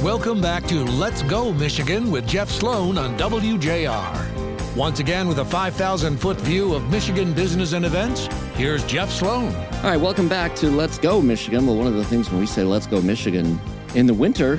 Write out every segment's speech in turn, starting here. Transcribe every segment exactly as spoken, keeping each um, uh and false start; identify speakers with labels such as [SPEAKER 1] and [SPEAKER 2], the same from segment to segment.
[SPEAKER 1] Welcome back to Let's Go Michigan with Jeff Sloan on W J R. Once again, with a five thousand foot view of Michigan business and events, here's Jeff Sloan.
[SPEAKER 2] All right, welcome back to Let's Go Michigan. Well, one of the things when we say Let's Go Michigan in the winter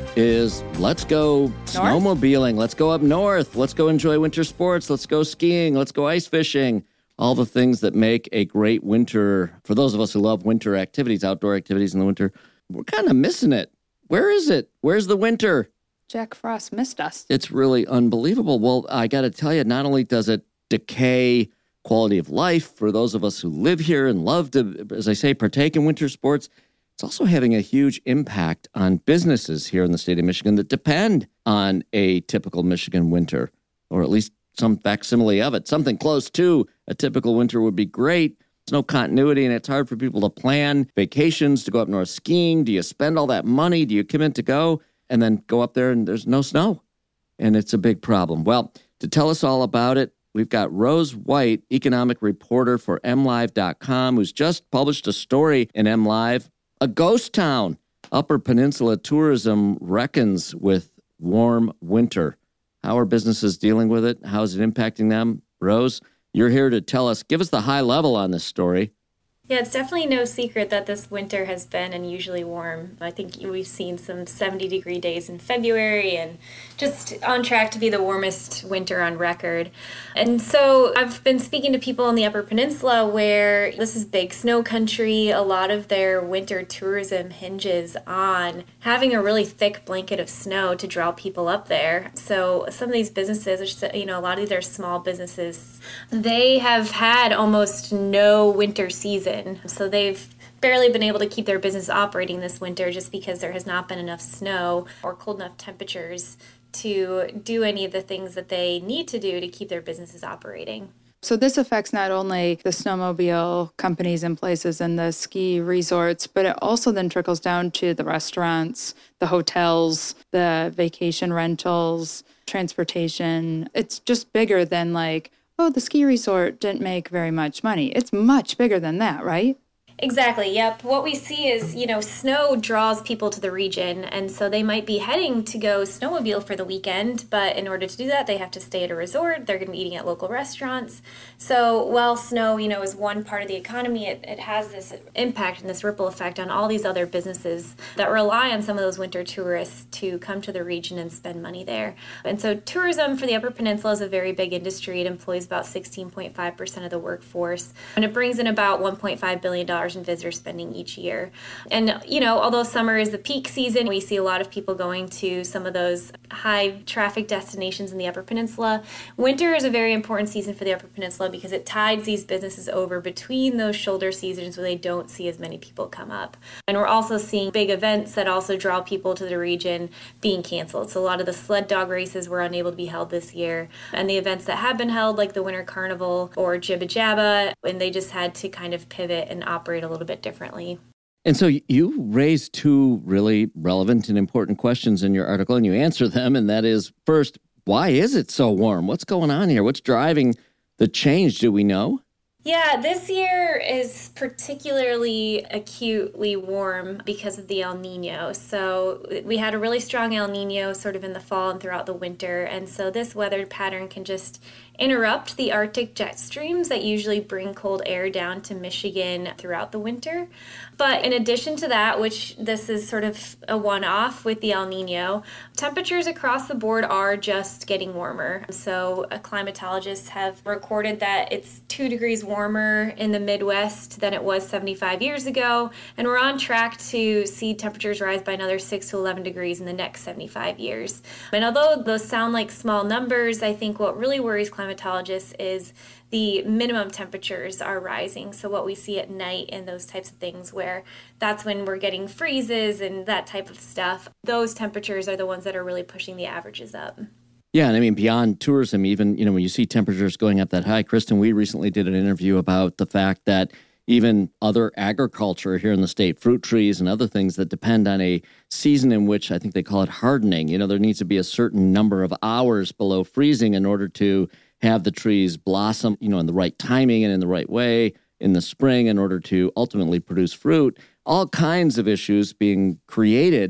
[SPEAKER 2] is let's go north? snowmobiling, let's go up north, let's go enjoy winter sports, let's go skiing, let's go ice fishing, all the things that make a great winter. For those of us who love winter activities, outdoor activities in the winter, we're kind of missing it. Where is it? Where's the winter?
[SPEAKER 3] Jack Frost missed us.
[SPEAKER 2] It's really unbelievable. Well, I got to tell you, not only does it decay quality of life for those of us who live here and love to, as I say, partake in winter sports, it's also having a huge impact on businesses here in the state of Michigan that depend on a typical Michigan winter, or at least some facsimile of it. Something close to a typical winter would be great. There's no continuity, and it's hard for people to plan vacations, to go up north skiing. Do you spend all that money? Do you commit to go and then go up there and there's no snow? And it's a big problem. Well, to tell us all about it, we've got Rose White, economic reporter for M Live dot com, who's just published a story in M Live. A ghost town. Upper Peninsula tourism reckons with warm winter. How are businesses dealing with it? How is it impacting them? Rose, you're here to tell us. Give us the high level on this story.
[SPEAKER 4] Yeah, it's definitely no secret that this winter has been unusually warm. I think we've seen some seventy degree days in February and just on track to be the warmest winter on record. And so I've been speaking to people in the Upper Peninsula where this is big snow country. A lot of their winter tourism hinges on having a really thick blanket of snow to draw people up there. So some of these businesses, you know, a lot of these are small businesses, they have had almost no winter season. So they've barely been able to keep their business operating this winter just because there has not been enough snow or cold enough temperatures to do any of the things that they need to do to keep their businesses operating.
[SPEAKER 3] So this affects not only the snowmobile companies and places and the ski resorts, but it also then trickles down to the restaurants, the hotels, the vacation rentals, transportation. It's just bigger than like, oh, the ski resort didn't make very much money. It's much bigger than that, right?
[SPEAKER 4] Exactly. Yep. What we see is, you know, snow draws people to the region. And so they might be heading to go snowmobile for the weekend. But in order to do that, they have to stay at a resort. They're going to be eating at local restaurants. So while snow, you know, is one part of the economy, it, it has this impact and this ripple effect on all these other businesses that rely on some of those winter tourists to come to the region and spend money there. And so tourism for the Upper Peninsula is a very big industry. It employs about sixteen point five percent of the workforce. And it brings in about one point five billion dollars in visitor spending each year. And, you know, although summer is the peak season, we see a lot of people going to some of those high traffic destinations in the Upper Peninsula. Winter is a very important season for the Upper Peninsula because it tides these businesses over between those shoulder seasons where they don't see as many people come up. And we're also seeing big events that also draw people to the region being canceled. So a lot of the sled dog races were unable to be held this year. And the events that have been held, like the Winter Carnival or Jibba Jabba, and they just had to kind of pivot and operate a little bit differently.
[SPEAKER 2] And so you raised two really relevant and important questions in your article, and you answer them. And that is, first, why is it so warm? What's going on here? What's driving the change? Do we know?
[SPEAKER 4] Yeah, this year is particularly acutely warm because of the El Nino. So we had a really strong El Nino sort of in the fall and throughout the winter. And so this weather pattern can just interrupt the Arctic jet streams that usually bring cold air down to Michigan throughout the winter. But in addition to that, which this is sort of a one-off with the El Nino, temperatures across the board are just getting warmer. So uh, climatologists have recorded that it's two degrees warmer in the Midwest than it was seventy-five years ago, and we're on track to see temperatures rise by another six to eleven degrees in the next seventy-five years. And although those sound like small numbers, I think what really worries climatologists is the minimum temperatures are rising. So what we see at night and those types of things, where that's when we're getting freezes and that type of stuff, those temperatures are the ones that are really pushing the averages up.
[SPEAKER 2] Yeah, and I mean, beyond tourism, even, you know, when you see temperatures going up that high, Kristen, we recently did an interview about the fact that even other agriculture here in the state, fruit trees and other things that depend on a season in which I think they call it hardening. You know, there needs to be a certain number of hours below freezing in order to have the trees blossom, you know, in the right timing and in the right way in the spring in order to ultimately produce fruit. All kinds of issues being created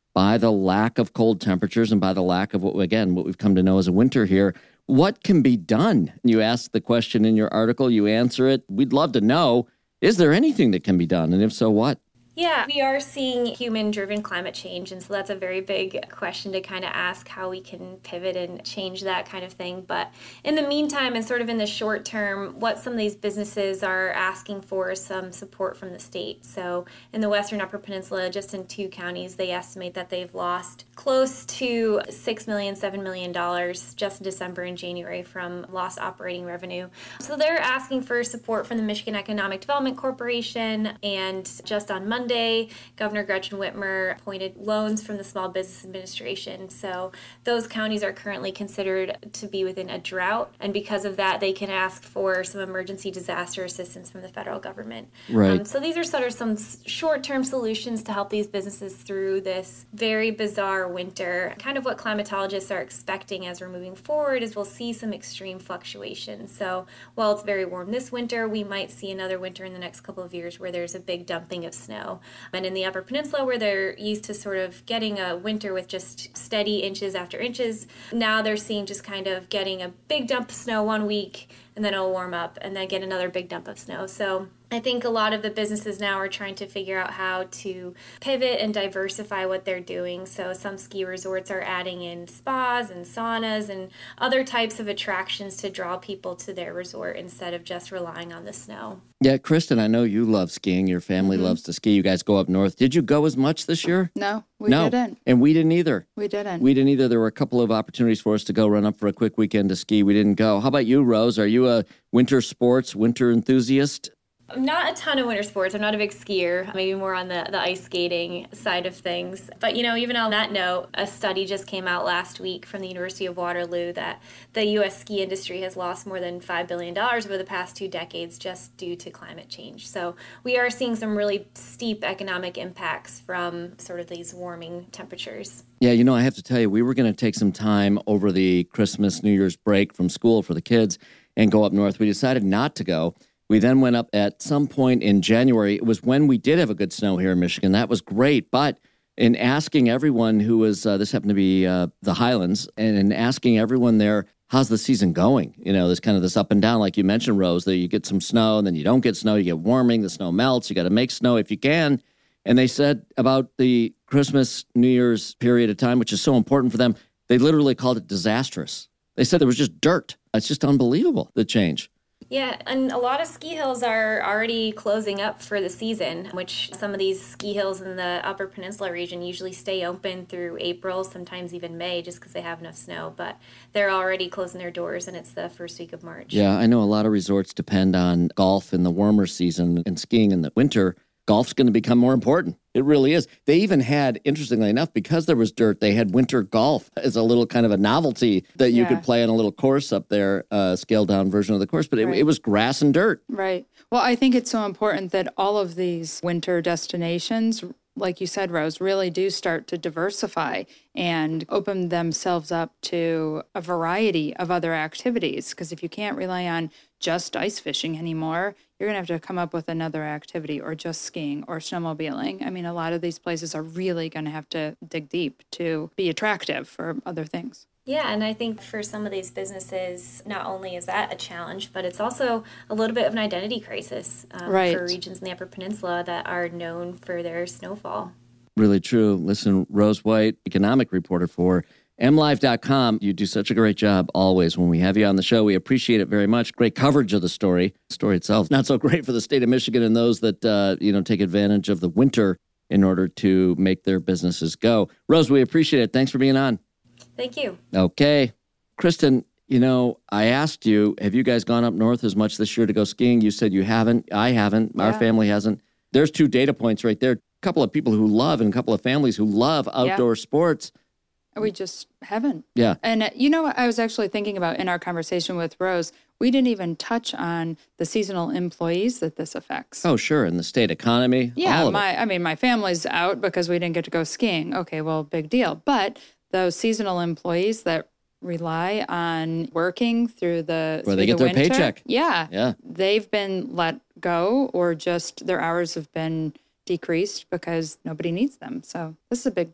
[SPEAKER 2] by the lack of cold temperatures and by the lack of, what again, what we've come to know as a winter here. What can be done? You ask the question in your article, you answer it. We'd love to know, is there anything that can be done? And if so, what?
[SPEAKER 4] Yeah, we are seeing human-driven climate change, and so that's a very big question to kind of ask how we can pivot and change that kind of thing. But in the meantime, and sort of in the short term, what some of these businesses are asking for is some support from the state. So in the Western Upper Peninsula, just in two counties, they estimate that they've lost close to six million dollars, seven million dollars just in December and January from lost operating revenue. So they're asking for support from the Michigan Economic Development Corporation, and just on Monday, Monday, Governor Gretchen Whitmer appointed loans from the Small Business Administration. So those counties are currently considered to be within a drought. And because of that, they can ask for some emergency disaster assistance from the federal government.
[SPEAKER 2] Right. Um,
[SPEAKER 4] so these are sort of some short-term solutions to help these businesses through this very bizarre winter. Kind of what climatologists are expecting as we're moving forward is we'll see some extreme fluctuations. So while it's very warm this winter, we might see another winter in the next couple of years where there's a big dumping of snow. And in the Upper Peninsula, where they're used to sort of getting a winter with just steady inches after inches, now they're seeing just kind of getting a big dump of snow one week, and then it'll warm up, and then get another big dump of snow. So I think a lot of the businesses now are trying to figure out how to pivot and diversify what they're doing. So some ski resorts are adding in spas and saunas and other types of attractions to draw people to their resort instead of just relying on the snow.
[SPEAKER 2] Yeah, Kristen, I know you love skiing. Your family mm-hmm. loves to ski. You guys go up north. Did you go as much this year?
[SPEAKER 3] No, we
[SPEAKER 2] no.
[SPEAKER 3] didn't.
[SPEAKER 2] And we didn't either.
[SPEAKER 3] We didn't.
[SPEAKER 2] We didn't either. There were a couple of opportunities for us to go run up for a quick weekend to ski. We didn't go. How about you, Rose? Are you a winter sports, winter enthusiast?
[SPEAKER 4] Not a ton of winter sports. I'm not a big skier, maybe more on the, the ice skating side of things. But, you know, even on that note, a study just came out last week from the University of Waterloo that the U S ski industry has lost more than five billion dollars over the past two decades just due to climate change. So we are seeing some really steep economic impacts from sort of these warming temperatures.
[SPEAKER 2] Yeah, you know, I have to tell you, we were going to take some time over the Christmas, New Year's break from school for the kids and go up north. We decided not to go. We then went up at some point in January. It was when we did have a good snow here in Michigan. That was great. But in asking everyone who was, uh, this happened to be uh, the Highlands, and in asking everyone there, how's the season going? You know, there's kind of this up and down, like you mentioned, Rose, that you get some snow, and then you don't get snow, you get warming, the snow melts, you got to make snow if you can. And they said about the Christmas, New Year's period of time, which is so important for them, they literally called it disastrous. They said there was just dirt. It's just unbelievable, the change.
[SPEAKER 4] Yeah, and a lot of ski hills are already closing up for the season, which some of these ski hills in the Upper Peninsula region usually stay open through April, sometimes even May, just because they have enough snow. But they're already closing their doors, and it's the first week of March.
[SPEAKER 2] Yeah, I know a lot of resorts depend on golf in the warmer season and skiing in the winter. Golf's going to become more important. It really is. They even had, interestingly enough, because there was dirt, they had winter golf as a little kind of a novelty that you yeah. could play on a little course up there, uh, scaled down version of the course. But it, right. it was grass and dirt.
[SPEAKER 3] Right. Well, I think it's so important that all of these winter destinations, like you said, Rose, really do start to diversify and open themselves up to a variety of other activities. Because if you can't rely on just ice fishing anymore, you're going to have to come up with another activity, or just skiing or snowmobiling. I mean, a lot of these places are really going to have to dig deep to be attractive for other things.
[SPEAKER 4] Yeah, and I think for some of these businesses, not only is that a challenge, but it's also a little bit of an identity crisis um,
[SPEAKER 3] right.
[SPEAKER 4] for regions in the Upper Peninsula that are known for their snowfall.
[SPEAKER 2] Really true. Listen, Rose White, economic reporter for M Live dot com. You do such a great job always when we have you on the show. We appreciate it very much. Great coverage of the story. The story itself, not so great for the state of Michigan and those that, uh, you know, take advantage of the winter in order to make their businesses go. Rose, we appreciate it. Thanks for being on.
[SPEAKER 4] Thank you.
[SPEAKER 2] Okay. Kristen, you know, I asked you, have you guys gone up north as much this year to go skiing? You said you haven't. I haven't. Yeah. Our family hasn't. There's two data points right there. A couple of people who love and a couple of families who love outdoor yeah. sports.
[SPEAKER 3] We just haven't.
[SPEAKER 2] Yeah.
[SPEAKER 3] And uh, you know what I was actually thinking about in our conversation with Rose? We didn't even touch on the seasonal employees that this affects.
[SPEAKER 2] Oh, sure. And the state economy.
[SPEAKER 3] Yeah.
[SPEAKER 2] All of
[SPEAKER 3] my,
[SPEAKER 2] it.
[SPEAKER 3] I mean, my family's out because we didn't get to go skiing. Okay, well, big deal. But those seasonal employees that rely on working through the
[SPEAKER 2] Where
[SPEAKER 3] through
[SPEAKER 2] they get
[SPEAKER 3] the
[SPEAKER 2] their
[SPEAKER 3] winter,
[SPEAKER 2] paycheck.
[SPEAKER 3] Yeah.
[SPEAKER 2] Yeah.
[SPEAKER 3] They've been let go, or just their hours have been decreased because nobody needs them. So this is a big deal.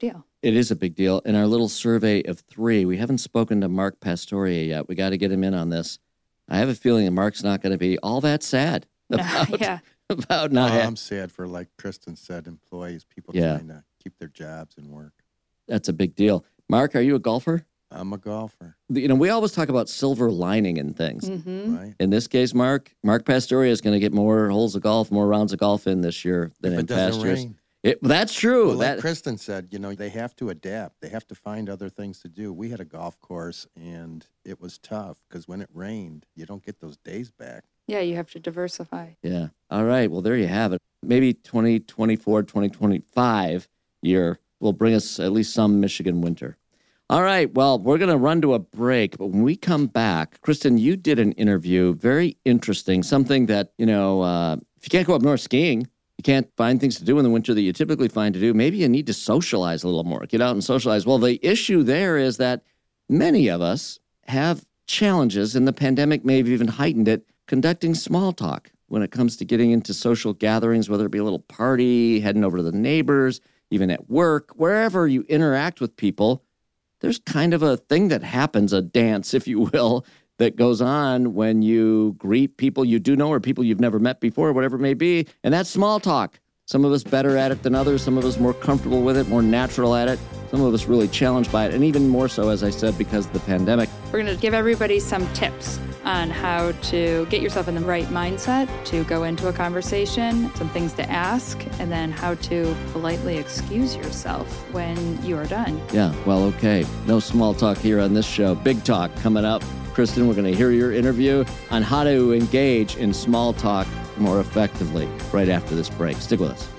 [SPEAKER 2] It is a big deal. In our little survey of three, we haven't spoken to Mark Pastoria yet. We got to get him in on this. I have a feeling that Mark's not going to be all that sad about,
[SPEAKER 3] yeah.
[SPEAKER 2] about not
[SPEAKER 5] Oh,
[SPEAKER 2] having.
[SPEAKER 5] I'm sad for, like Kristen said, employees, people
[SPEAKER 2] Yeah.
[SPEAKER 5] trying to keep their jobs and work.
[SPEAKER 2] That's a big deal. Mark, are you a golfer?
[SPEAKER 5] I'm a golfer,
[SPEAKER 2] You know, we always talk about silver lining in things.
[SPEAKER 3] Mm-hmm.
[SPEAKER 5] right?
[SPEAKER 2] In this case, Mark, Mark Pastoria is going to get more holes of golf, more rounds of golf in this year than
[SPEAKER 5] If
[SPEAKER 2] in
[SPEAKER 5] it doesn't
[SPEAKER 2] past years.
[SPEAKER 5] rain.
[SPEAKER 2] It, that's true.
[SPEAKER 5] Well, like
[SPEAKER 2] that
[SPEAKER 5] Kristen said, you know, they have to adapt. They have to find other things to do. We had a golf course, and it was tough because when it rained, you don't get those days back.
[SPEAKER 3] Yeah, you have to diversify.
[SPEAKER 2] Yeah. All right. Well, there you have it. Maybe twenty twenty-four, twenty twenty-five year will bring us at least some Michigan winter. All right. Well, we're going to run to a break. But when we come back, Kristen, you did an interview, very interesting, something that, you know, uh, if you can't go up north skiing, you can't find things to do in the winter that you typically find to do, maybe you need to socialize a little more, get out and socialize. Well, the issue there is that many of us have challenges, and the pandemic may have even heightened it, conducting small talk when it comes to getting into social gatherings, whether it be a little party, heading over to the neighbors, even at work, wherever you interact with people. There's kind of a thing that happens, a dance, if you will, that goes on when you greet people you do know or people you've never met before, whatever it may be. And that's small talk. Some of us better at it than others. Some of us more comfortable with it, more natural at it. Some of us really challenged by it. And even more so, as I said, because of the pandemic.
[SPEAKER 3] We're going to give everybody some tips on how to get yourself in the right mindset to go into a conversation, some things to ask, and then how to politely excuse yourself when you are done.
[SPEAKER 2] Yeah, well, okay. No small talk here on this show. Big talk coming up. Kristen, we're going to hear your interview on how to engage in small talk more effectively right after this break. Stick with us.